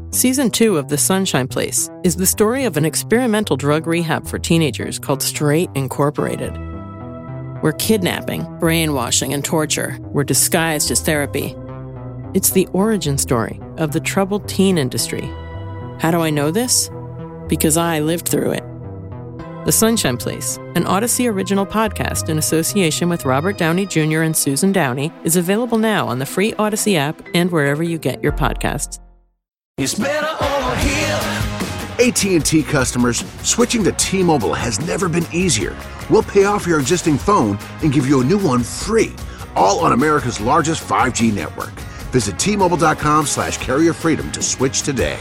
Season 2 of The Sunshine Place is the story of an experimental drug rehab for teenagers called Straight Incorporated, where kidnapping, brainwashing, and torture were disguised as therapy. It's the origin story of the troubled teen industry. How do I know this? Because I lived through it. The Sunshine Place, an Odyssey original podcast in association with Robert Downey Jr. and Susan Downey, is available now on the free Odyssey app and wherever you get your podcasts. It's better over here. AT&T customers, switching to T-Mobile has never been easier. We'll pay off your existing phone and give you a new one free, all on America's largest 5G network. Visit T-Mobile.com/carrier freedom to switch today.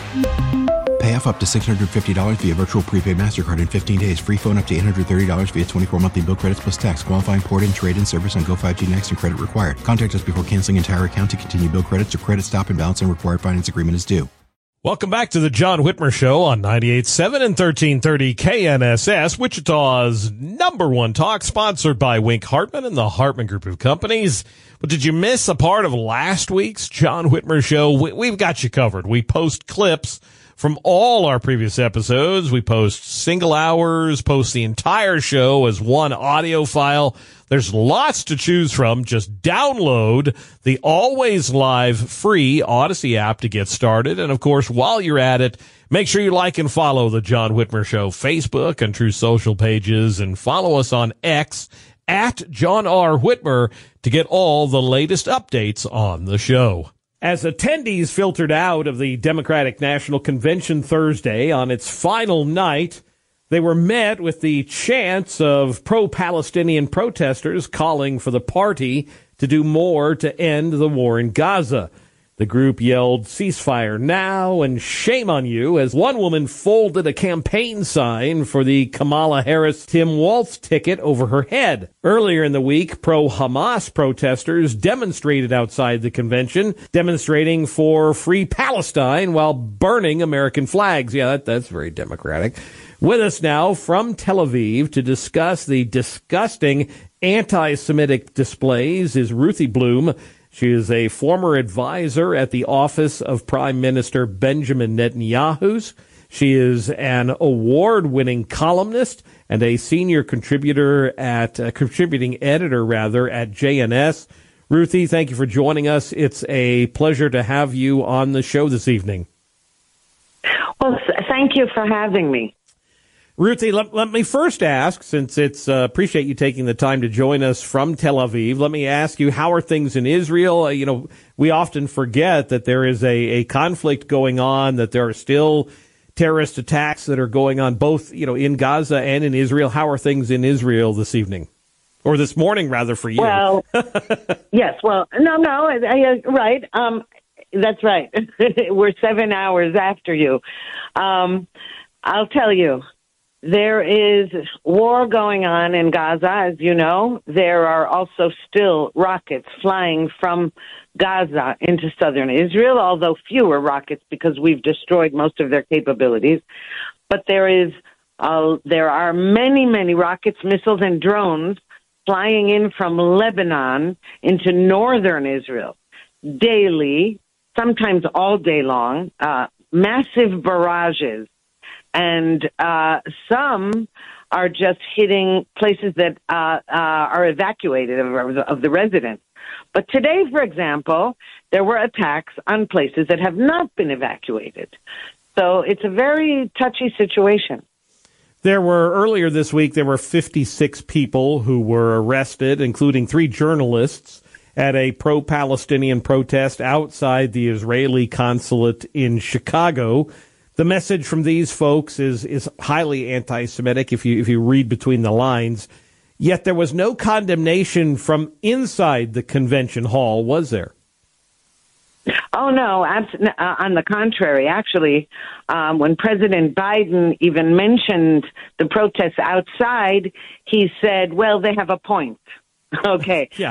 Pay off up to $650 via virtual prepaid MasterCard in 15 days. Free phone up to $830 via 24 monthly bill credits plus tax. Qualifying port and trade-in service on Go5G Next and credit required. Contact us before canceling entire account to continue bill credits or credit stop and balance and required finance agreement is due. Welcome back to the John Whitmer Show on 98.7 and 1330 KNSS, Wichita's #1 talk, sponsored by Wink Hartman and the Hartman Group of Companies. But did you miss a part of last week's John Whitmer Show? We've got you covered. We post clips from all our previous episodes. We post single hours, post the entire show as one audio file. There's lots to choose from. Just download the always live free Odyssey app to get started. And of course, while you're at it, make sure you like and follow the John Whitmer Show Facebook and True Social pages, and follow us on X at John R. Whitmer to get all the latest updates on the show. As attendees filtered out of the Democratic National Convention Thursday on its final night, they were met with the chants of pro-Palestinian protesters calling for the party to do more to end the war in Gaza. The group yelled, "Ceasefire now," and "Shame on you," as one woman folded a campaign sign for the Kamala Harris-Tim Walz ticket over her head. Earlier in the week, pro-Hamas protesters demonstrated outside the convention, demonstrating for free Palestine while burning American flags. Yeah, that's very democratic. With us now from Tel Aviv to discuss the disgusting anti-Semitic displays is Ruthie Bloom. She is a former advisor at the office of Prime Minister Benjamin Netanyahu. She is an award-winning columnist and a senior contributing editor at JNS. Ruthie, thank you for joining us. It's a pleasure to have you on the show this evening. Well, thank you for having me. Ruthie, let me first ask, since it's appreciate you taking the time to join us from Tel Aviv. Let me ask you, how are things in Israel? We often forget that there is a conflict going on, that there are still terrorist attacks that are going on both, in Gaza and in Israel. How are things in Israel this evening? Or this morning, rather, for you? Well, yes. Well, no, right. That's right. We're 7 hours after you. I'll tell you. There is war going on in Gaza, as you know. There are also still rockets flying from Gaza into southern Israel, although fewer rockets because we've destroyed most of their capabilities. But there are many rockets, missiles, and drones flying in from Lebanon into northern Israel daily, sometimes all day long, massive barrages. And some are just hitting places that are evacuated of the residents. But today, for example, there were attacks on places that have not been evacuated. So it's a very touchy situation. Earlier this week, there were 56 people who were arrested, including 3 journalists, at a pro-Palestinian protest outside the Israeli consulate in Chicago. The message from these folks is highly anti-Semitic if you read between the lines. Yet there was no condemnation from inside the convention hall, was there? Oh, no. On the contrary, actually, when President Biden even mentioned the protests outside, he said, well, they have a point. Okay. Yeah.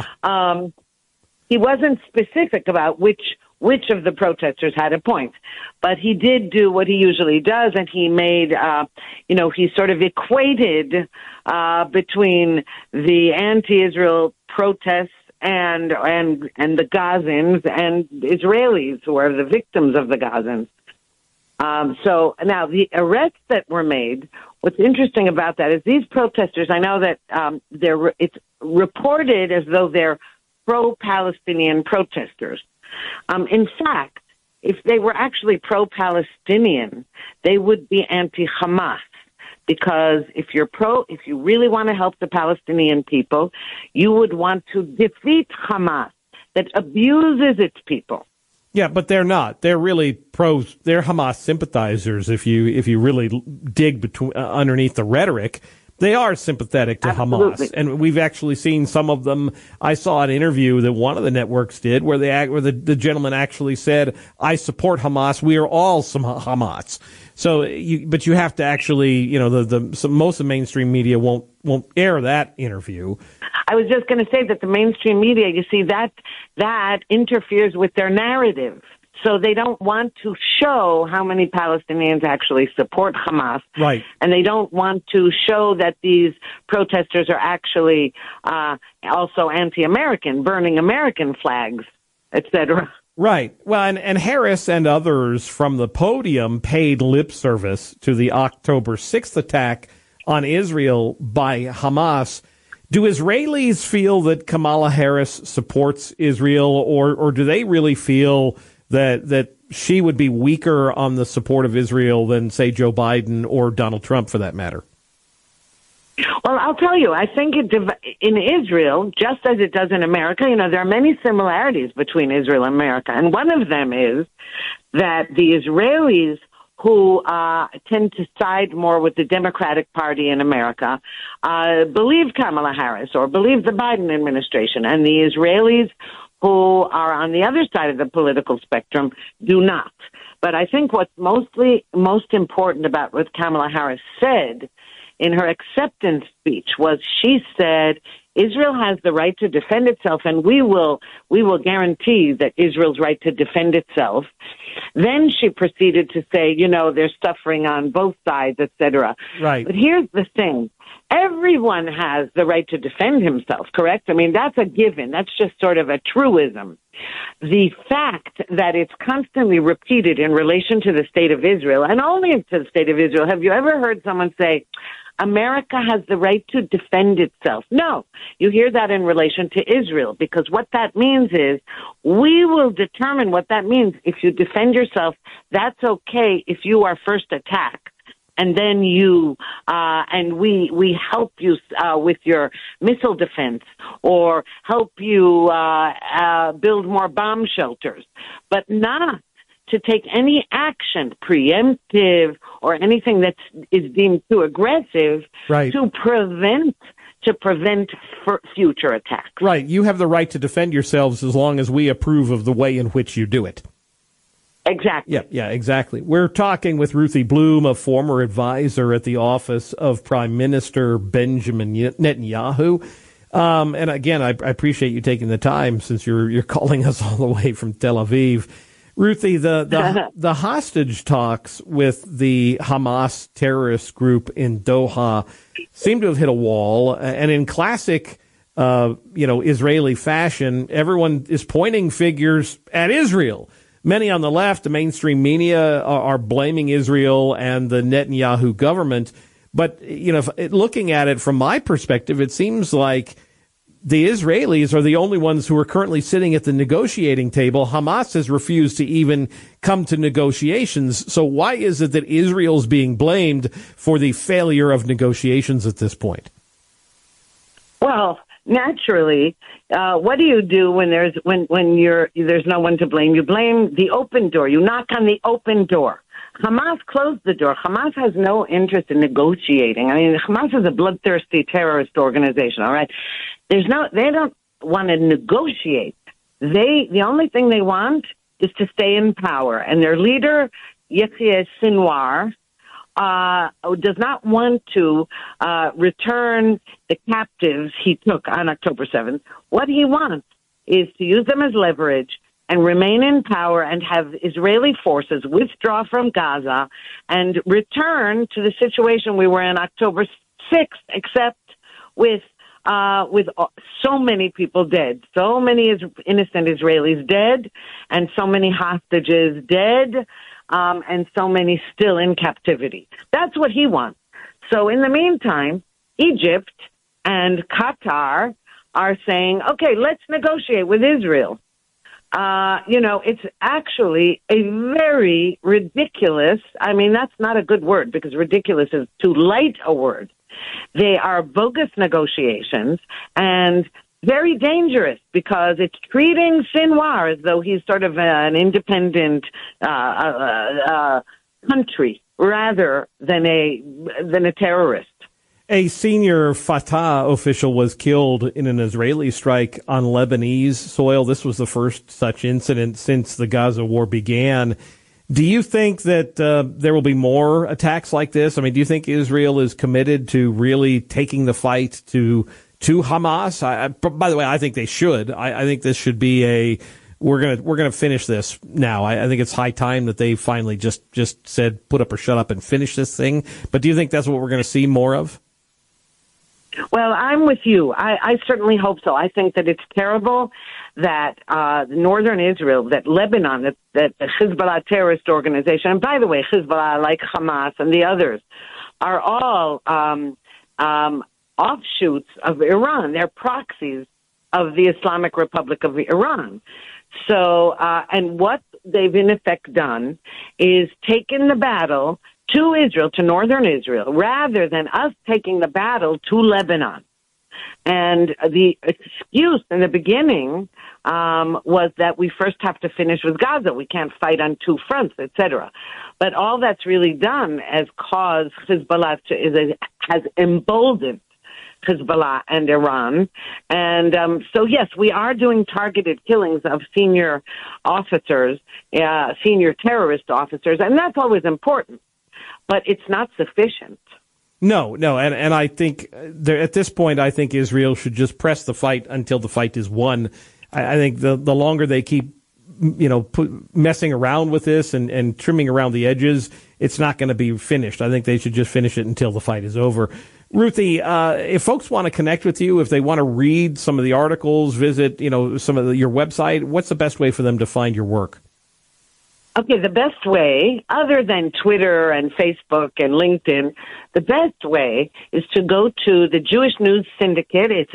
He wasn't specific about which of the protesters had a point. But he did do what he usually does, and he made, he sort of equated between the anti-Israel protests and the Gazans and Israelis who are the victims of the Gazans. So now the arrests that were made, what's interesting about that is these protesters, I know that it's reported as though they're pro-Palestinian protesters. In fact, if they were actually pro-Palestinian, they would be anti-Hamas. Because if you really want to help the Palestinian people, you would want to defeat Hamas that abuses its people. Yeah, but they're not. They're really they're Hamas sympathizers. If you really dig underneath the rhetoric, they are sympathetic to Absolutely. Hamas, and we've actually seen some of them. I saw an interview that one of the networks did where the gentleman actually said, "I support Hamas. We are all some Hamas." So, but you have to actually, most of the mainstream media won't air that interview. I was just going to say that the mainstream media, you see, that interferes with their narrative. So they don't want to show how many Palestinians actually support Hamas. Right. And they don't want to show that these protesters are actually also anti-American, burning American flags, etc. Right. Well, and Harris and others from the podium paid lip service to the October 6th attack on Israel by Hamas. Do Israelis feel that Kamala Harris supports Israel, or do they really feel that she would be weaker on the support of Israel than, say, Joe Biden or Donald Trump, for that matter? Well, I'll tell you, I think in Israel, just as it does in America, there are many similarities between Israel and America. And one of them is that the Israelis who tend to side more with the Democratic Party in America believe Kamala Harris or believe the Biden administration. And the Israelis who are on the other side of the political spectrum do not. But I think what's most important about what Kamala Harris said in her acceptance speech was she said Israel has the right to defend itself, and we will guarantee that Israel's right to defend itself. Then she proceeded to say, there's suffering on both sides, etc. Right. But here's the thing. Everyone has the right to defend himself, correct? I mean, that's a given. That's just sort of a truism. The fact that it's constantly repeated in relation to the state of Israel, and only to the state of Israel, have you ever heard someone say, America has the right to defend itself? No, you hear that in relation to Israel, because what that means is we will determine what that means. If you defend yourself, that's okay if you are first attacked. And then we help you with your missile defense or help you build more bomb shelters, but not to take any action, preemptive or anything that is deemed too aggressive, right, to prevent future attacks. Right. You have the right to defend yourselves as long as we approve of the way in which you do it. Exactly. Yeah, exactly. We're talking with Ruthie Bloom, a former advisor at the office of Prime Minister Benjamin Netanyahu. And again, I appreciate you taking the time since you're calling us all the way from Tel Aviv. Ruthie, the hostage talks with the Hamas terrorist group in Doha seem to have hit a wall. And in classic, Israeli fashion, everyone is pointing fingers at Israel. Many on the left, the mainstream media, are blaming Israel and the Netanyahu government. But, looking at it from my perspective, it seems like the Israelis are the only ones who are currently sitting at the negotiating table. Hamas has refused to even come to negotiations. So why is it that Israel's being blamed for the failure of negotiations at this point? Well, naturally, what do you do when there's no one to blame? You blame the open door. You knock on the open door. Hamas closed the door. Hamas has no interest in negotiating. I mean, Hamas is a bloodthirsty terrorist organization. All right, they don't want to negotiate. The only thing they want is to stay in power, and their leader, Yahya Sinwar, does not want to return the captives he took on October 7th. What he wants is to use them as leverage and remain in power and have Israeli forces withdraw from Gaza and return to the situation we were in October 6th, except with so many people dead, so many innocent Israelis dead, and so many hostages dead. and so many still in captivity. That's what he wants. So in the meantime, Egypt and Qatar are saying, okay, let's negotiate with Israel. It's actually a very ridiculous, I mean, that's not a good word because ridiculous is too light a word. They are bogus negotiations and very dangerous because it's treating Sinwar as though he's sort of an independent country rather than a terrorist. A senior Fatah official was killed in an Israeli strike on Lebanese soil. This was the first such incident since the Gaza war began. Do you think that there will be more attacks like this? I mean, do you think Israel is committed to really taking the fight to Hamas? By the way, I think they should. I think this should be we're gonna finish this now. I think it's high time that they finally just said put up or shut up and finish this thing. But do you think that's what we're going to see more of? Well, I'm with you. I certainly hope so. I think that it's terrible that northern Israel, that Lebanon, that the Hezbollah terrorist organization, and by the way, Hezbollah, like Hamas and the others, are all offshoots of Iran. They're proxies of the Islamic Republic of Iran. So, and what they've in effect done is taken the battle to Israel, to northern Israel, rather than us taking the battle to Lebanon. And the excuse in the beginning was that we first have to finish with Gaza. We can't fight on two fronts, etc. But all that's really done has caused Hezbollah has emboldened Hezbollah and Iran. And so, yes, we are doing targeted killings of senior officers, senior terrorist officers, and that's always important. But it's not sufficient. No, and I think at this point, I think Israel should just press the fight until the fight is won. I think the longer they keep, messing around with this and trimming around the edges, it's not going to be finished. I think they should just finish it until the fight is over. Ruthie, if folks want to connect with you, if they want to read some of the articles, visit, some of your website, what's the best way for them to find your work? Okay, the best way, other than Twitter and Facebook and LinkedIn, the best way is to go to the Jewish News Syndicate. It's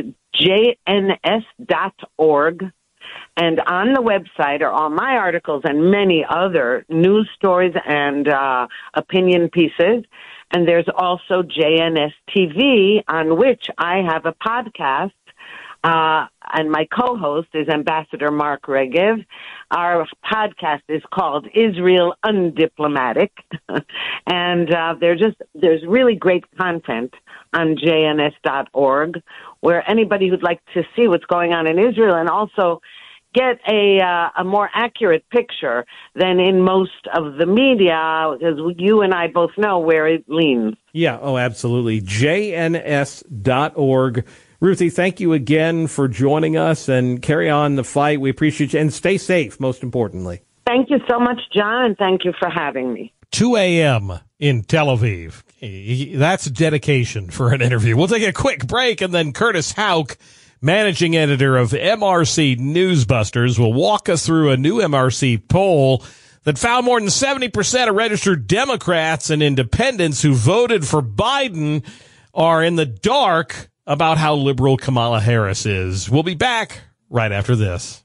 jns.org. And on the website are all my articles and many other news stories and opinion pieces. And there's also JNS TV, on which I have a podcast. And my co-host is Ambassador Mark Regev. Our podcast is called Israel Undiplomatic. And there's really great content on jns.org, where anybody who'd like to see what's going on in Israel and also get a more accurate picture than in most of the media, because you and I both know where it leans. Yeah, absolutely. jns.org. Ruthie, thank you again for joining us, and carry on the fight. We appreciate you, and stay safe, most importantly. Thank you so much, John, and thank you for having me. 2 a.m. in Tel Aviv. That's dedication for an interview. We'll take a quick break, and then Curtis Houck, managing editor of MRC Newsbusters, will walk us through a new MRC poll that found more than 70% of registered Democrats and independents who voted for Biden are in the dark about how liberal Kamala Harris is. We'll be back right after this.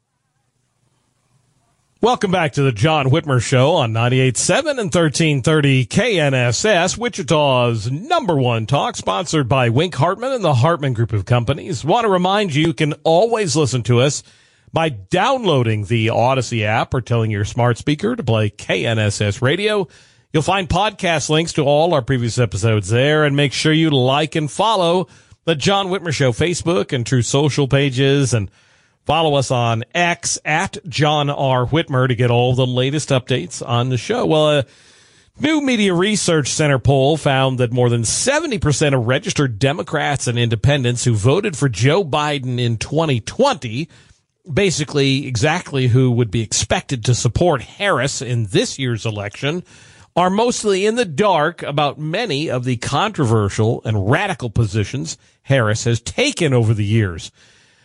Welcome back to the John Whitmer Show on 98.7 and 1330 KNSS, Wichita's #1 talk, sponsored by Wink Hartman and the Hartman Group of Companies. Want to remind you can always listen to us by downloading the Odyssey app or telling your smart speaker to play KNSS Radio. You'll find podcast links to all our previous episodes there, and make sure you like and follow the John Whitmer Show Facebook and True Social pages, and follow us on X at John R. Whitmer to get all the latest updates on the show. Well, a new Media Research Center poll found that more than 70% of registered Democrats and independents who voted for Joe Biden in 2020, basically exactly who would be expected to support Harris in this year's election, are mostly in the dark about many of the controversial and radical positions Harris has taken over the years.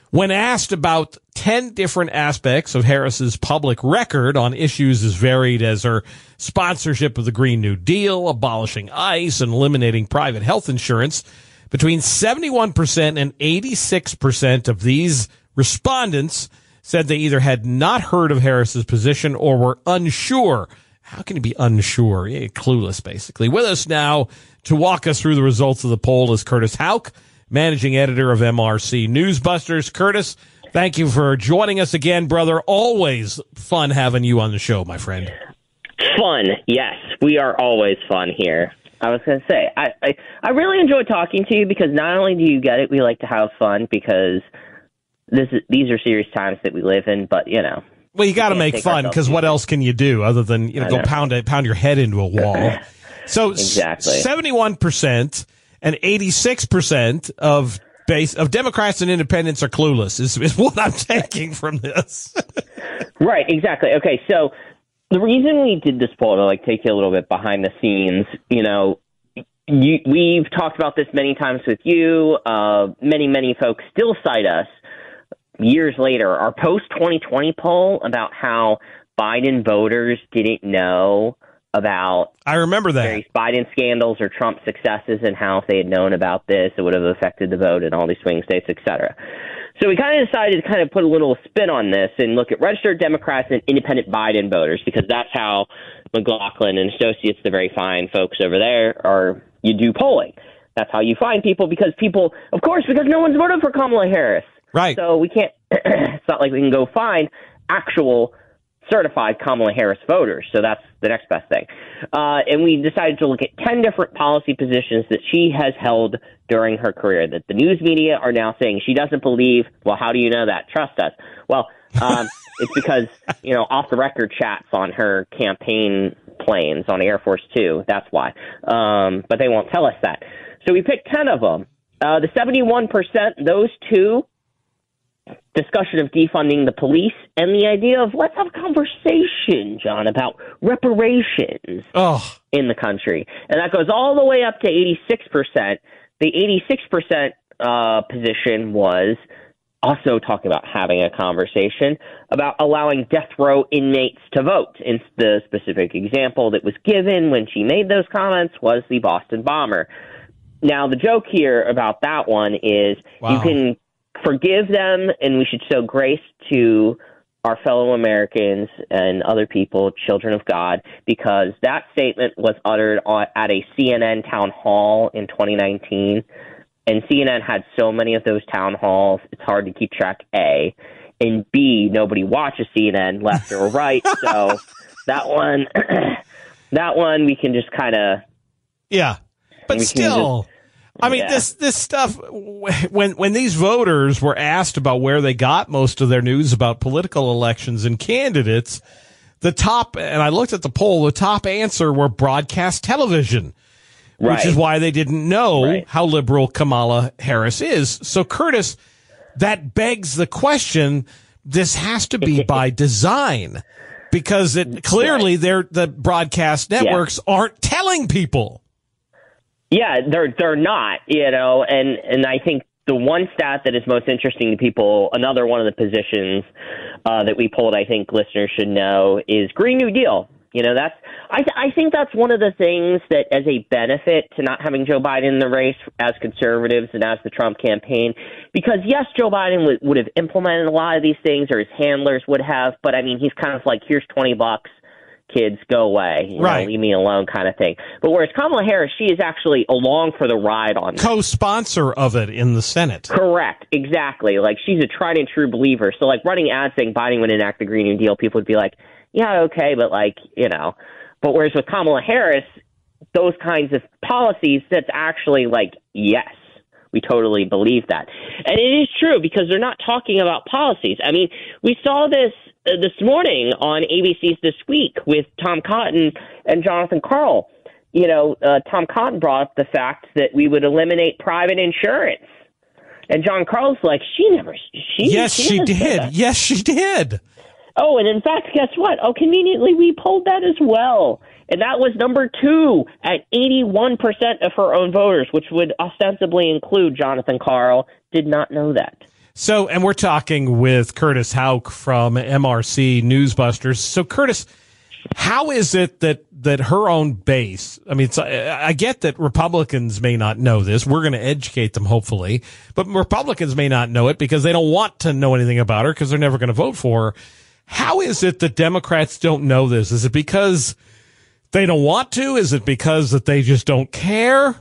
When asked about 10 different aspects of Harris's public record on issues as varied as her sponsorship of the Green New Deal, abolishing ICE, and eliminating private health insurance, between 71% and 86% of these respondents said they either had not heard of Harris's position or were unsure. How can you be unsure? Yeah, clueless, basically. With us now to walk us through the results of the poll is Curtis Houck, managing editor of MRC Newsbusters. Curtis, thank you for joining us again, brother. Always fun having you on the show, my friend. Fun, yes. We are always fun here. I was going to say, I really enjoy talking to you because not only do you get it, we like to have fun because these are serious times that we live in, but, you know. Well, you got to make fun because what else can you do other than go pound your head into a wall? So exactly. 71% and 86% of Democrats and independents are clueless is what I'm taking from this. Right, exactly. Okay, so the reason we did this poll, to take you a little bit behind the scenes, we've talked about this many times with you. Many folks still cite us years later. Our post-2020 poll about how Biden voters didn't know about I remember that various Biden scandals or Trump successes and how if they had known about this, it would have affected the vote in all these swing states, et cetera. So we kind of decided to put a little spin on this and look at registered Democrats and independent Biden voters, because that's how McLaughlin and Associates, the very fine folks over there, you do polling. That's how you find people, because no one's voted for Kamala Harris. Right. So we can't, it's not like we can go find actual certified Kamala Harris voters. So that's the next best thing. And we decided to look at 10 different policy positions that she has held during her career that the news media are now saying she doesn't believe. Well, how do you know that? Trust us. Well, it's because, off the record chats on her campaign planes on Air Force Two. That's why. But they won't tell us that. So we picked 10 of them. The 71%, those two, discussion of defunding the police and the idea of let's have a conversation, John, about reparations in the country. And that goes all the way up to 86%. The 86% position was also talking about having a conversation about allowing death row inmates to vote. And the specific example that was given when she made those comments was the Boston bomber. Now, the joke here about that one is you can forgive them, and we should show grace to our fellow Americans and other people, children of God, because that statement was uttered at a CNN town hall in 2019. And CNN had so many of those town halls, it's hard to keep track, A. And B, nobody watches CNN, left or right. So that one we can just kind of... Yeah, but still... This stuff, when these voters were asked about where they got most of their news about political elections and candidates, and I looked at the poll, the top answer were broadcast television, which is why they didn't know how liberal Kamala Harris is. So, Curtis, that begs the question, this has to be by design, because clearly the broadcast networks aren't telling people. Yeah, they're not, and I think the one stat that is most interesting to people, another one of the positions that we polled, I think listeners should know, is Green New Deal. I think that's one of the things that, as a benefit to not having Joe Biden in the race as conservatives and as the Trump campaign, because yes, Joe Biden would have implemented a lot of these things, or his handlers would have, but he's kind of like, here's $20. Kids, go away, leave me alone kind of thing. But whereas Kamala Harris, she is actually along for the ride on this. Co-sponsor of it in the Senate. Correct, exactly. She's a tried and true believer. So running ads saying Biden would enact the Green New Deal, people would be like, yeah, okay, but But whereas with Kamala Harris, those kinds of policies, that's actually yes. We totally believe that. And it is true because they're not talking about policies. We saw this morning on ABC's This Week with Tom Cotton and Jonathan Karl. Tom Cotton brought up the fact that we would eliminate private insurance. And John Karl's like, Yes, she did. Yes, she did. Oh, and in fact, guess what? Oh, conveniently, we pulled that as well. And that was number 2 at 81% of her own voters, which would ostensibly include Jonathan Karl. Did not know that. So, and we're talking with Curtis Houck from MRC Newsbusters. So, Curtis, how is it that her own base, I mean, I get that Republicans may not know this. We're going to educate them, hopefully. But Republicans may not know it because they don't want to know anything about her because they're never going to vote for her. How is it that Democrats don't know this? Is it because they don't want to? Is it because that they just don't care?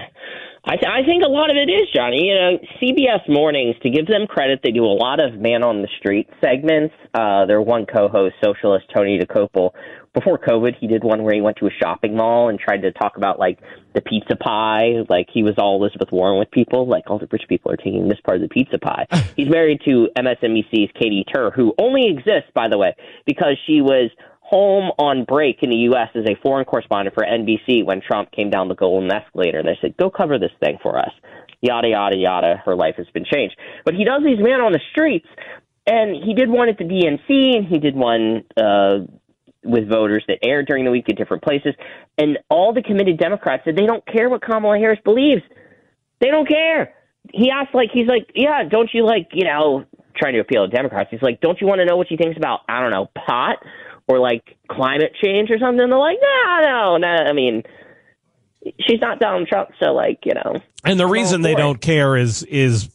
I think a lot of it is, Johnny. You know, CBS Mornings, to give them credit, they do a lot of man on the street segments. Their one co-host, socialist Tony DeCopel, before COVID, he did one where he went to a shopping mall and tried to talk about, like, the pizza pie. Like, he was all Elizabeth Warren with people. Like, all the rich people are taking this part of the pizza pie. He's married to MSNBC's Katie Tur, who only exists, by the way, because she was home on break in the U.S. as a foreign correspondent for NBC when Trump came down the golden escalator. They said, go cover this thing for us. Yada, yada, yada. Her life has been changed. But he does these man on the streets, and he did one at the DNC, and he did one with voters that aired during the week at different places. And all the committed Democrats said they don't care what Kamala Harris believes. They don't care. He asked, he's like, yeah, don't you trying to appeal to Democrats. He's like, don't you want to know what she thinks about, I don't know, pot? Or climate change or something. They're like, no. I mean, she's not Donald Trump, so And the reason they don't care is it's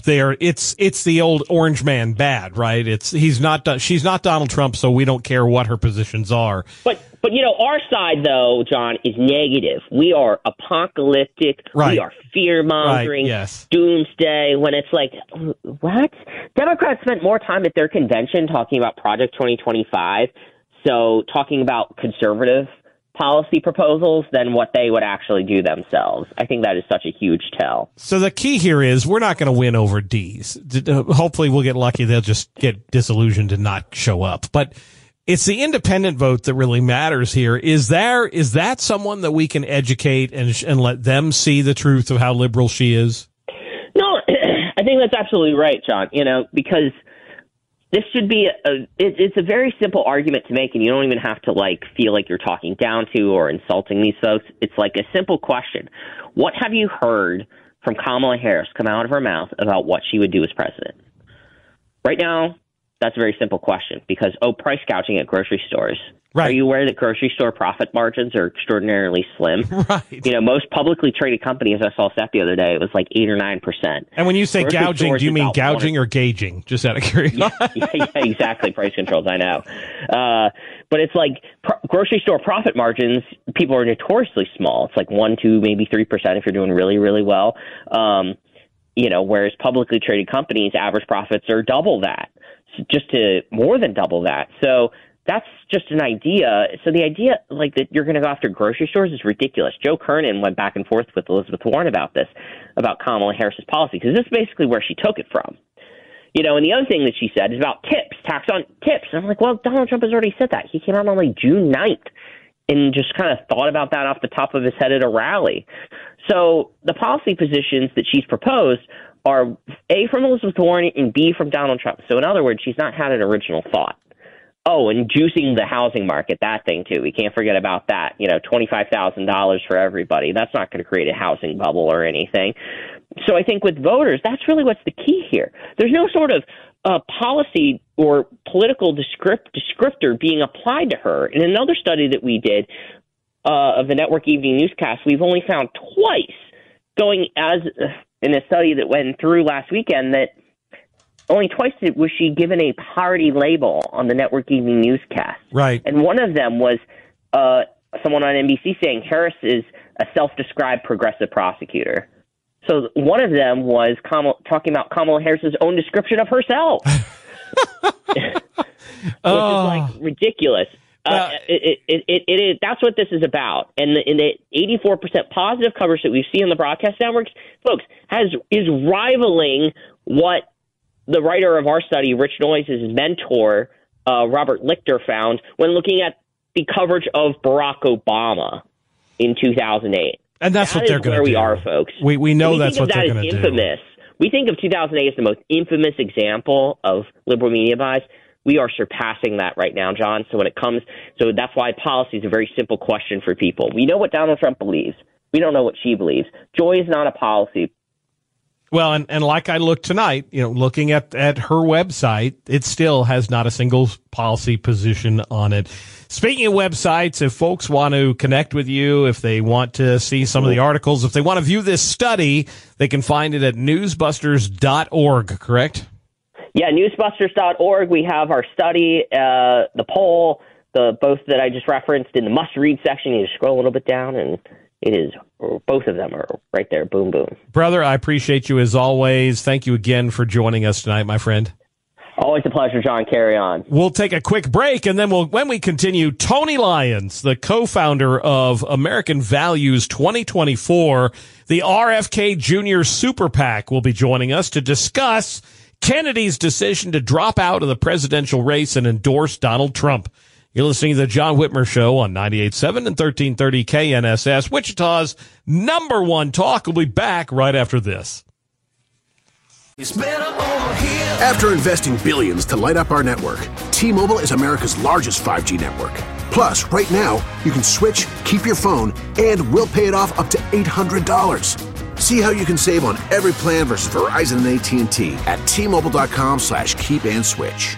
the old orange man bad, right? she's not Donald Trump, so we don't care what her positions are. But our side though, John, is negative. We are apocalyptic. Right. We are fear mongering. Right, yes. Doomsday. When it's like, what? Democrats spent more time at their convention talking about Project 2025. So talking about conservative policy proposals than what they would actually do themselves. I think that is such a huge tell. So the key here is we're not going to win over D's. Hopefully we'll get lucky. They'll just get disillusioned and not show up. But it's the independent vote that really matters here. Is that someone that we can educate and let them see the truth of how liberal she is? No, I think that's absolutely right, John. Because this should be it's a very simple argument to make, and you don't even have to feel like you're talking down to or insulting these folks. It's like a simple question. What have you heard from Kamala Harris come out of her mouth about what she would do as president? Right now, that's a very simple question because, price gouging at grocery stores. Right. Are you aware that grocery store profit margins are extraordinarily slim? Right. Most publicly traded companies, I saw a stat the other day, it was 8 or 9%. And when you say grocery gouging, do you mean gouging or gauging? Just out of curiosity. Yeah, exactly. Price controls, I know. But it's grocery store profit margins, people are notoriously small. It's 1, 2, maybe 3% if you're doing really, really well. Whereas publicly traded companies, average profits are double that, just to more than double that. So that's just an idea. So the idea that you're going to go after grocery stores is ridiculous. Joe Kernan went back and forth with Elizabeth Warren about this, about Kamala Harris's policy, because this is basically where she took it from. And the other thing that she said is about tips, tax on tips. And I'm like, well, Donald Trump has already said that. He came out on June 9th and just kind of thought about that off the top of his head at a rally. So the policy positions that she's proposed are A, from Elizabeth Warren, and B, from Donald Trump. So in other words, she's not had an original thought. Oh, and juicing the housing market, that thing too. We can't forget about that. $25,000 for everybody. That's not going to create a housing bubble or anything. So I think with voters, that's really what's the key here. There's no sort of policy or political descriptor being applied to her. In another study that we did of the Network Evening Newscast, we've only found twice in a study that went through last weekend that only twice was she given a party label on the Network Evening Newscast. Right. And one of them was someone on NBC saying Harris is a self-described progressive prosecutor. So one of them was talking about Kamala Harris's own description of herself, which is ridiculous. It is. That's what this is about. And the 84% positive coverage that we see on the broadcast networks, folks, is rivaling what the writer of our study, Rich Noyes' mentor, Robert Lichter, found when looking at the coverage of Barack Obama in 2008. And that's what they're going to do. Where we are, folks. We know that's what they're going to do. We think of 2008 as the most infamous example of liberal media bias. We are surpassing that right now, John. So that's why policy is a very simple question for people. We know what Donald Trump believes. We don't know what she believes. Joy is not a policy Well, and like I looked tonight, looking at her website, it still has not a single policy position on it. Speaking of websites, if folks want to connect with you, if they want to see some of the articles, if they want to view this study, they can find it at newsbusters.org, correct? Yeah, newsbusters.org. We have our study, the poll, both that I just referenced in the must-read section. You just scroll a little bit down, and it is, both of them are right there. Boom, boom. Brother, I appreciate you as always. Thank you again for joining us tonight, my friend. Always a pleasure, John. Carry on. We'll take a quick break, and then when we continue, Tony Lyons, the co-founder of American Values 2024, the RFK Jr. Super PAC, will be joining us to discuss Kennedy's decision to drop out of the presidential race and endorse Donald Trump. You're listening to the John Whitmer Show on 98.7 and 1330 KNSS, Wichita's #1 talk. We'll be back right after this. It's better over here. After investing billions to light up our network, T-Mobile is America's largest 5G network. Plus, right now, you can switch, keep your phone, and we'll pay it off up to $800. See how you can save on every plan versus Verizon and AT&T at T-Mobile.com/keep-and-switch.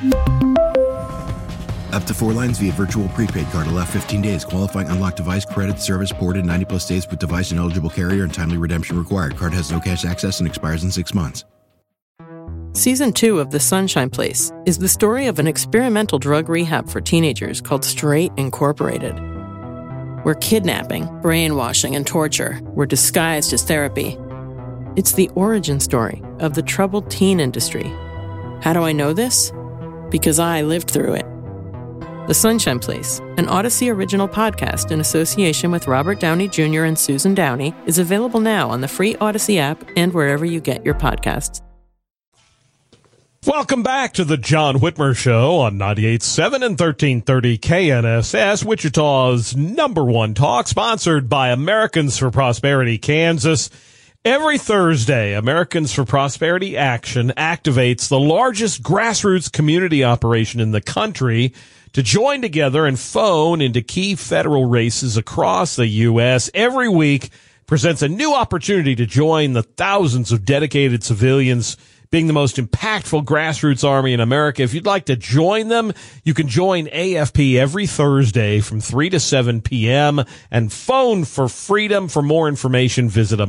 Up to 4 lines via virtual prepaid card. Allow 15 days. Qualifying unlocked device credit service ported 90-plus days with device and eligible carrier and timely redemption required. Card has no cash access and expires in 6 months. Season 2 of The Sunshine Place is the story of an experimental drug rehab for teenagers called Straight Incorporated, where kidnapping, brainwashing, and torture were disguised as therapy. It's the origin story of the troubled teen industry. How do I know this? Because I lived through it. The Sunshine Place, an Odyssey original podcast in association with Robert Downey Jr. and Susan Downey, is available now on the free Odyssey app and wherever you get your podcasts. Welcome back to the John Whitmer Show on 98.7 and 1330 KNSS, Wichita's #1 talk, sponsored by Americans for Prosperity Kansas. Every Thursday, Americans for Prosperity Action activates the largest grassroots community operation in the country to join together and phone into key federal races across the U.S. Every week presents a new opportunity to join the thousands of dedicated civilians being the most impactful grassroots army in America. If you'd like to join them, you can join AFP every Thursday from 3 to 7 p.m. and phone for freedom. For more information, visit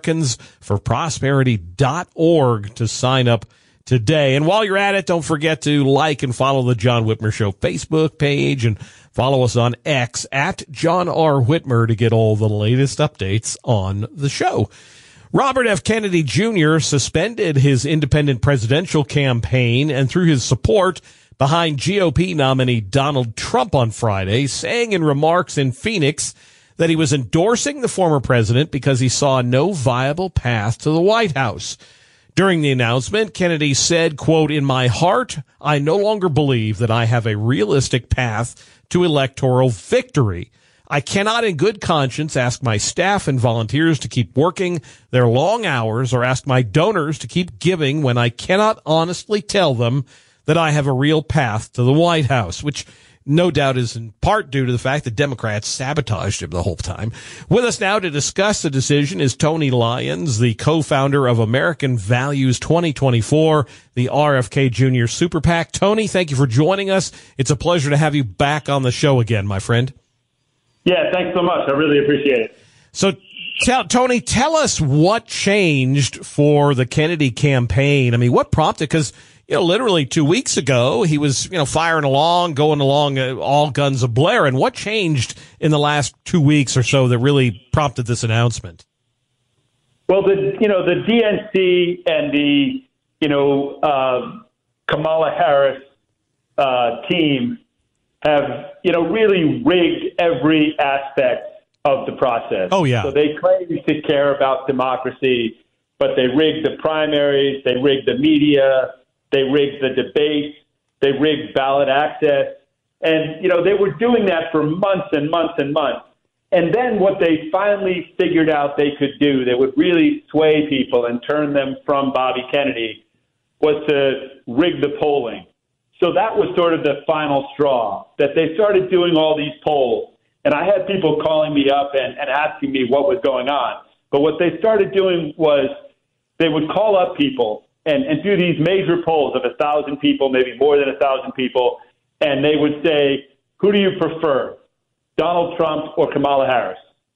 americansforprosperity.org to sign up today. And while you're at it, don't forget to like and follow the John Whitmer Show Facebook page and follow us on X at John R. Whitmer to get all the latest updates on the show. Robert F. Kennedy Jr. suspended his independent presidential campaign and threw his support behind GOP nominee Donald Trump on Friday, saying in remarks in Phoenix that he was endorsing the former president because he saw no viable path to the White House. During the announcement, Kennedy said, quote, "In my heart, I no longer believe that I have a realistic path to electoral victory. I cannot in good conscience ask my staff and volunteers to keep working their long hours or ask my donors to keep giving when I cannot honestly tell them that I have a real path to the White House," which no doubt is in part due to the fact that Democrats sabotaged him the whole time. With us now to discuss the decision is Tony Lyons, the co-founder of American Values 2024, the RFK Jr. Super PAC. Tony, thank you for joining us. It's a pleasure to have you back on the show again, my friend. Yeah, thanks so much. I really appreciate it. So, Tony, tell us what changed for the Kennedy campaign. I mean, what prompted? Because, literally 2 weeks ago, he was, firing along, going along, all guns a-blaring. What changed in the last 2 weeks or so that really prompted this announcement? Well, the DNC and the, Kamala Harris team have, really rigged every aspect of the process. Oh, yeah. So they claim to care about democracy, but they rigged the primaries, they rigged the media, they rigged the debates, they rigged ballot access. And, they were doing that for months and months and months. And then what they finally figured out they could do, they would really sway people and turn them from Bobby Kennedy, was to rig the polling. So that was sort of the final straw, that they started doing all these polls. And I had people calling me up and asking me what was going on. But what they started doing was they would call up people and do these major polls of 1,000 people, maybe more than 1,000 people, and they would say, who do you prefer, Donald Trump or Kamala Harris?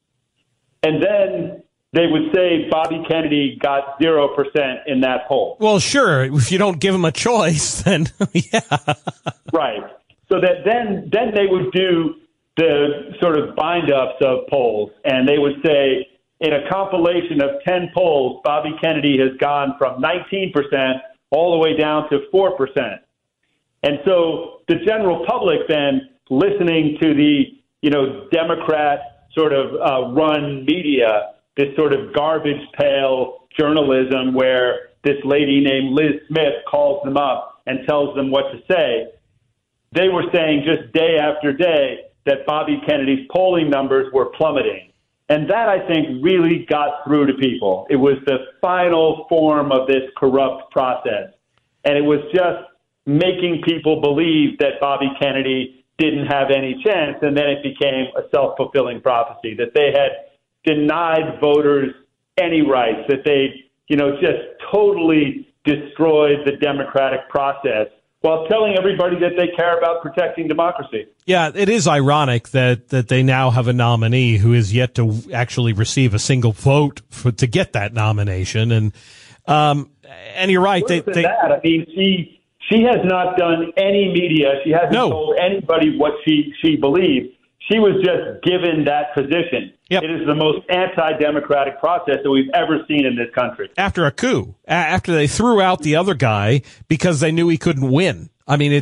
And then they would say Bobby Kennedy got 0% in that poll. Well, sure. If you don't give him a choice, then yeah. Right. So that then they would do the sort of bind-ups of polls, and they would say, in a compilation of 10 polls, Bobby Kennedy has gone from 19% all the way down to 4%. And so the general public then, listening to the, Democrat sort of run media, this sort of garbage pail journalism where this lady named Liz Smith calls them up and tells them what to say, they were saying just day after day that Bobby Kennedy's polling numbers were plummeting. And that, I think, really got through to people. It was the final form of this corrupt process. And it was just making people believe that Bobby Kennedy didn't have any chance. And then it became a self-fulfilling prophecy, that they had denied voters any rights, that they, just totally destroyed the democratic process while telling everybody that they care about protecting democracy. Yeah, it is ironic that they now have a nominee who is yet to actually receive a single vote to get that nomination. And you're right. I mean, she has not done any media. She hasn't told anybody what she believes. She was just given that position. Yep. It is the most anti-democratic process that we've ever seen in this country. After a coup, after they threw out the other guy because they knew he couldn't win. I mean,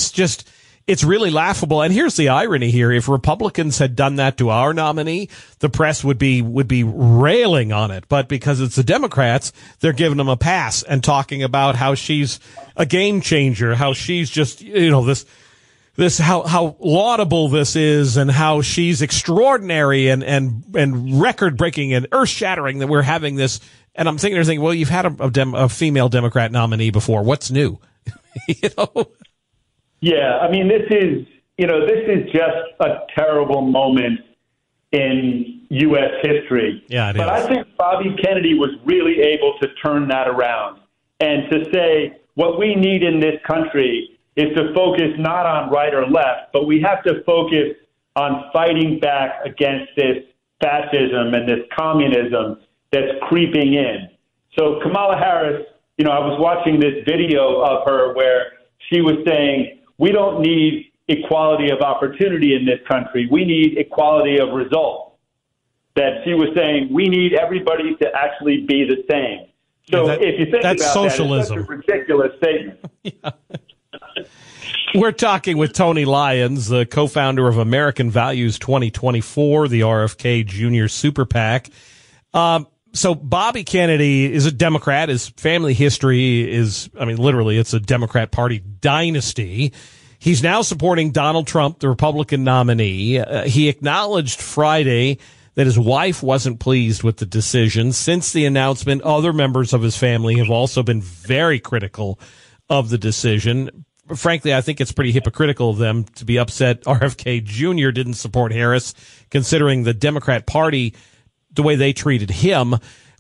it's really laughable. And here's the irony here. If Republicans had done that to our nominee, the press would be railing on it. But because it's the Democrats, they're giving them a pass and talking about how she's a game changer, how she's just, this how laudable this is, and how she's extraordinary and record breaking and earth shattering that we're having this. And I'm thinking, well, you've had a female Democrat nominee before. What's new? Yeah, I mean, this is just a terrible moment in U.S. history. Yeah, it is. But I think Bobby Kennedy was really able to turn that around and to say what we need in this country is to focus not on right or left, but we have to focus on fighting back against this fascism and this communism that's creeping in. So Kamala Harris, I was watching this video of her where she was saying, we don't need equality of opportunity in this country. We need equality of results. That she was saying, we need everybody to actually be the same. So if you think about socialism. That, it's such a ridiculous statement. Yeah. We're talking with Tony Lyons, the co-founder of American Values 2024, the RFK Jr. Super PAC. So Bobby Kennedy is a Democrat. His family history is, literally, it's a Democrat Party dynasty. He's now supporting Donald Trump, the Republican nominee. He acknowledged Friday that his wife wasn't pleased with the decision. Since the announcement, other members of his family have also been very critical of the decision. Frankly, I think it's pretty hypocritical of them to be upset RFK Jr. didn't support Harris, considering the Democrat Party, the way they treated him.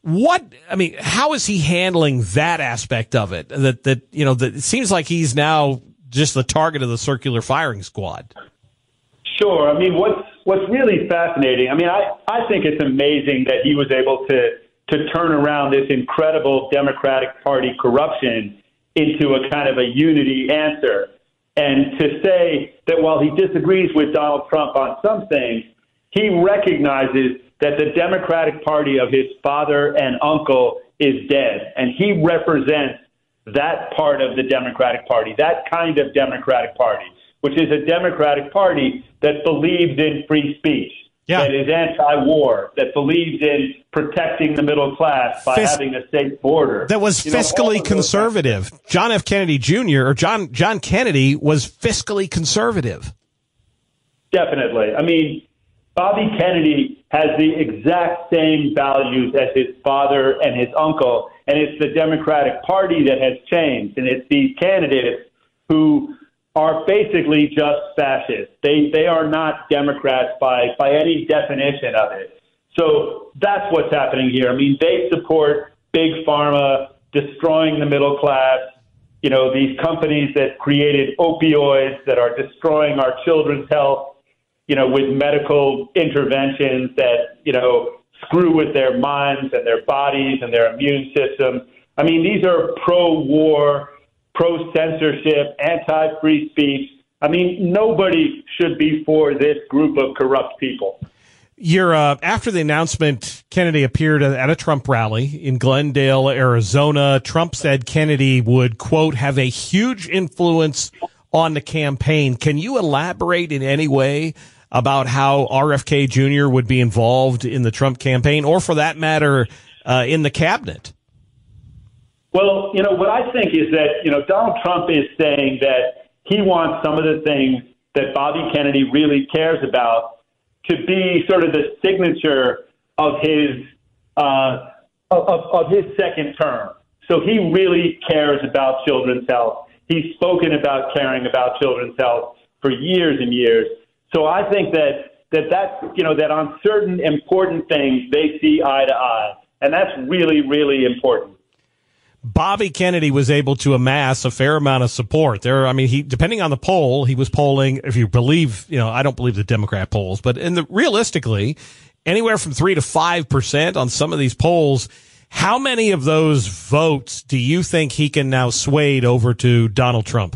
How is he handling that aspect of it? That it seems like he's now just the target of the circular firing squad. Sure. I mean, what's really fascinating, I think it's amazing that he was able to turn around this incredible Democratic Party corruption into a kind of a unity answer. And to say that while he disagrees with Donald Trump on some things, he recognizes that the Democratic Party of his father and uncle is dead. And he represents that part of the Democratic Party, that kind of Democratic Party, which is a Democratic Party that believes in free speech, that is anti-war, that believes in protecting the middle class by having a safe border. That was fiscally conservative. John F. Kennedy Jr. or John Kennedy was fiscally conservative. Definitely. Bobby Kennedy has the exact same values as his father and his uncle, and it's the Democratic Party that has changed, and it's these candidates who are basically just fascists. They are not Democrats by any definition of it. So that's what's happening here. They support big pharma destroying the middle class, these companies that created opioids that are destroying our children's health, with medical interventions that, screw with their minds and their bodies and their immune system. I mean, these are pro-war, pro-censorship, anti-free speech. I mean, nobody should be for this group of corrupt people. After the announcement, Kennedy appeared at a Trump rally in Glendale, Arizona. Trump said Kennedy would, quote, have a huge influence on the campaign. Can you elaborate in any way about how RFK Jr. would be involved in the Trump campaign, or for that matter, in the cabinet? Well, what I think is that, Donald Trump is saying that he wants some of the things that Bobby Kennedy really cares about to be sort of the signature of his second term. So he really cares about children's health. He's spoken about caring about children's health for years and years. So I think that on certain important things they see eye to eye, and that's really, really important. Bobby Kennedy was able to amass a fair amount of support there. I mean, depending on the poll, he was polling, if you believe, I don't believe the Democrat polls, but realistically, anywhere from 3 to 5% on some of these polls. How many of those votes do you think he can now sway over to Donald Trump?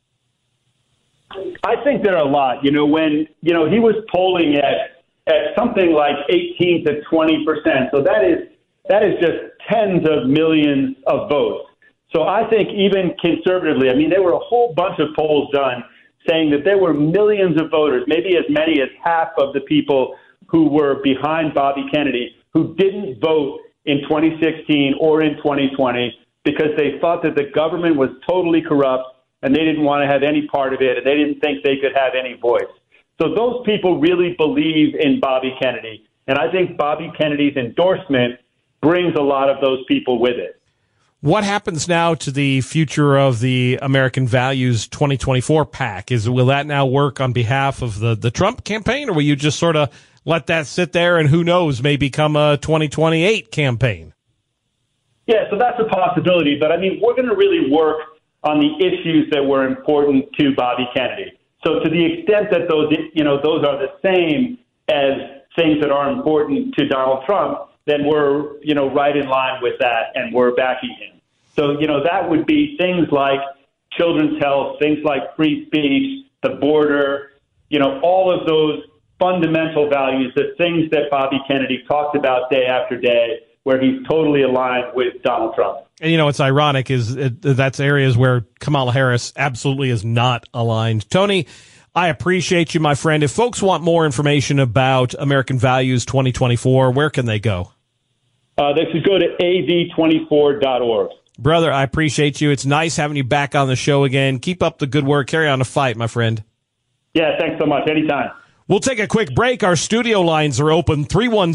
I think there are a lot. When he was polling at something like 18 to 20%. So that is just tens of millions of votes. So I think even conservatively, there were a whole bunch of polls done saying that there were millions of voters, maybe as many as half of the people who were behind Bobby Kennedy, who didn't vote in 2016 or in 2020 because they thought that the government was totally corrupt and they didn't want to have any part of it, and they didn't think they could have any voice. So those people really believe in Bobby Kennedy. And I think Bobby Kennedy's endorsement brings a lot of those people with it. What happens now to the future of the American Values 2024 PAC? Will that now work on behalf of the Trump campaign, or will you just sort of let that sit there and who knows, may become a 2028 campaign? Yeah, so that's a possibility. But, we're going to really work on the issues that were important to Bobby Kennedy. So to the extent that those are the same as things that are important to Donald Trump, then we're, right in line with that, and we're backing him. So, that would be things like children's health, things like free speech, the border, all of those fundamental values, the things that Bobby Kennedy talked about day after day, where he's totally aligned with Donald Trump. And, what's ironic is that's areas where Kamala Harris absolutely is not aligned. Tony, I appreciate you, my friend. If folks want more information about American Values 2024, where can they go? They should go to av24.org. Brother, I appreciate you. It's nice having you back on the show again. Keep up the good work. Carry on the fight, my friend. Yeah, thanks so much. Anytime. We'll take a quick break. Our studio lines are open,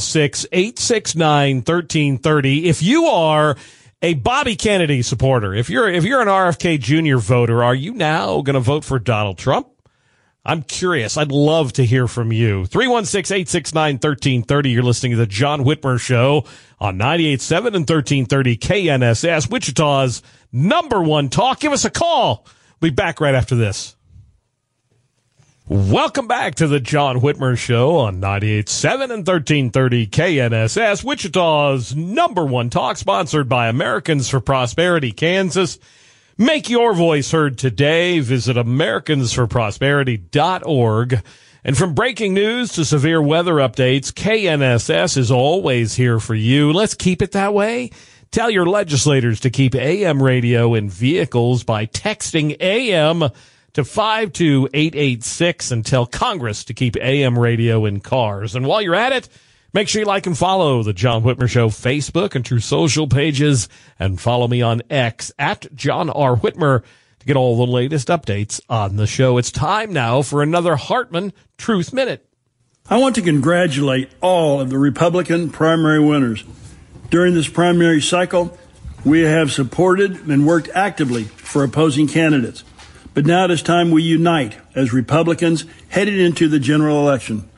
316-869-1330. If you are a Bobby Kennedy supporter, if you're an RFK Jr. voter, are you now going to vote for Donald Trump? I'm curious. I'd love to hear from you. 316-869-1330. You're listening to the John Whitmer Show on 98.7 and 1330 KNSS, Wichita's #1 talk. Give us a call. We'll be back right after this. Welcome back to the John Whitmer Show on 98.7 and 1330 KNSS, Wichita's #1 talk, sponsored by Americans for Prosperity, Kansas. Make your voice heard today. Visit americansforprosperity.org. And from breaking news to severe weather updates, KNSS is always here for you. Let's keep it that way. Tell your legislators to keep AM radio in vehicles by texting AM to 52886 and tell Congress to keep AM radio in cars. And while you're at it, make sure you like and follow the John Whitmer Show Facebook and True Social pages, and follow me on X at John R. Whitmer to get all the latest updates on the show. It's time now for another Hartman Truth Minute. I want to congratulate all of the Republican primary winners. During this primary cycle, we have supported and worked actively for opposing candidates. But now it is time we unite as Republicans headed into the general election.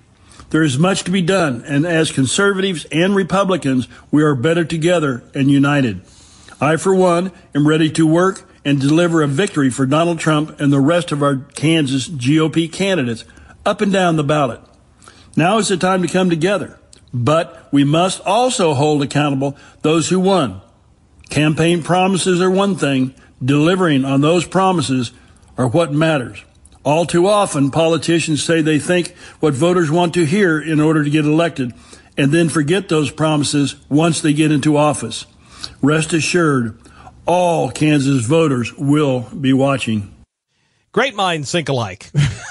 There is much to be done, and as conservatives and Republicans, we are better together and united. I, for one, am ready to work and deliver a victory for Donald Trump and the rest of our Kansas GOP candidates up and down the ballot. Now is the time to come together, but we must also hold accountable those who won. Campaign promises are one thing, delivering on those promises are what matters. All too often, politicians say they think what voters want to hear in order to get elected, and then forget those promises once they get into office. Rest assured, all Kansas voters will be watching. Great minds think alike.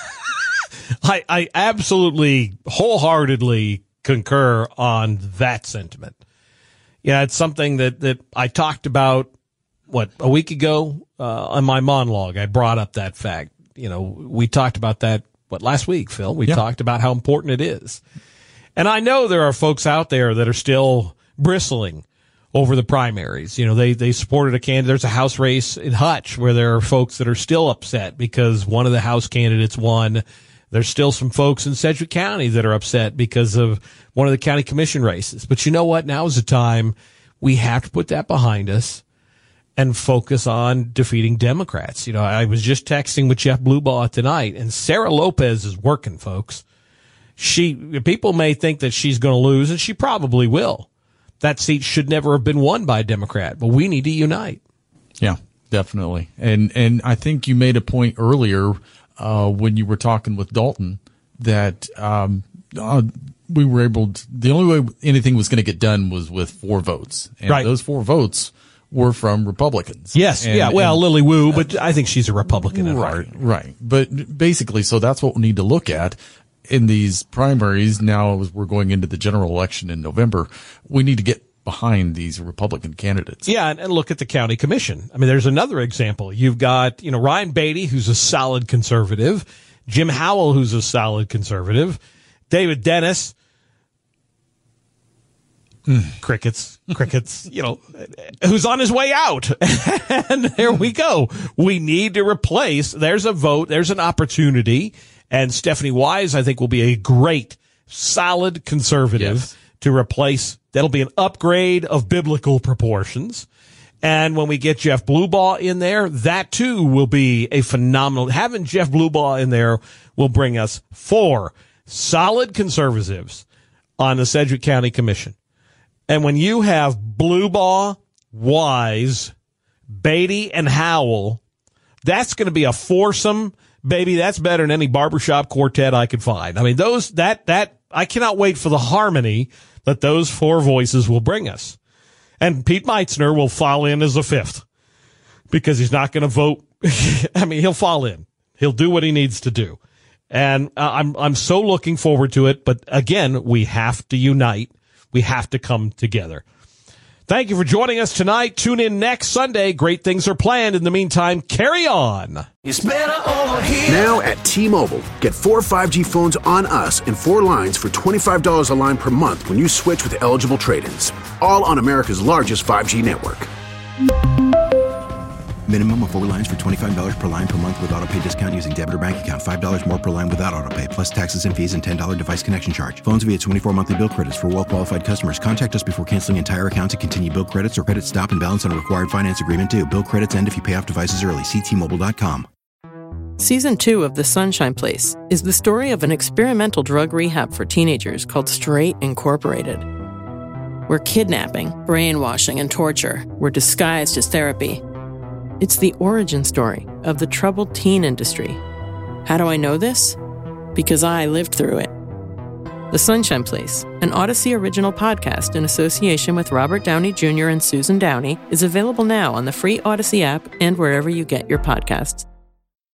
I absolutely, wholeheartedly concur on that sentiment. Yeah, it's something that I talked about, a week ago on my monologue. I brought up that fact. We talked about that, last week, Phil? We talked about how important it is. And I know there are folks out there that are still bristling over the primaries. They supported a candidate. There's a House race in Hutch where there are folks that are still upset because one of the House candidates won. There's still some folks in Sedgwick County that are upset because of one of the county commission races. But you know what? Now is the time we have to put that behind us and focus on defeating Democrats. I was just texting with Jeff Blubaugh tonight, and Sarah Lopez is working, folks. People may think that she's going to lose, and she probably will. That seat should never have been won by a Democrat, but we need to unite. Yeah, definitely. And I think you made a point earlier when you were talking with Dalton that we were able to, the only way anything was going to get done was with 4 votes. And right. Those 4 votes were from Republicans. Yes. Lily Wu, but I think she's a Republican at heart. Right. But basically, so that's what we need to look at in these primaries. Now, as we're going into the general election in November, we need to get behind these Republican candidates. Yeah, and look at the county commission. I mean, there's another example. You've got, Ryan Beatty, who's a solid conservative, Jim Howell, who's a solid conservative, David Dennis, crickets, who's on his way out. And there we go. We need to replace. There's a vote. There's an opportunity. And Stephanie Wise, I think, will be a great, solid conservative to replace. That'll be an upgrade of biblical proportions. And when we get Jeff Blubaugh in there, that too will be a phenomenal. Having Jeff Blubaugh in there will bring us 4 solid conservatives on the Sedgwick County Commission. And when you have Blubaugh, Wise, Beatty, and Howell, that's going to be a foursome, baby. That's better than any barbershop quartet I could find. I mean, I cannot wait for the harmony that those 4 voices will bring us. And Pete Meitzner will fall in as a 5th because he's not going to vote. I mean, he'll fall in. He'll do what he needs to do. And I'm so looking forward to it. But again, we have to unite. We have to come together. Thank you for joining us tonight. Tune in next Sunday. Great things are planned. In the meantime, carry on. It's better over here. Now at T-Mobile, get 4 5G phones on us and 4 lines for $25 a line per month when you switch with eligible trade-ins. All on America's largest 5G network. Minimum of 4 lines for $25 per line per month with autopay discount using debit or bank account. $5 more per line without autopay, plus taxes and fees and $10 device connection charge. Phones via 24 monthly bill credits for well-qualified customers. Contact us before canceling entire account to continue bill credits or credit stop and balance on a required finance agreement due. Bill credits end if you pay off devices early. See T-Mobile.com. Season 2 of The Sunshine Place is the story of an experimental drug rehab for teenagers called Straight Incorporated, where kidnapping, brainwashing, and torture were disguised as therapy. It's the origin story of the troubled teen industry. How do I know this? Because I lived through it. The Sunshine Place, an Odyssey original podcast in association with Robert Downey Jr. and Susan Downey, is available now on the free Odyssey app and wherever you get your podcasts.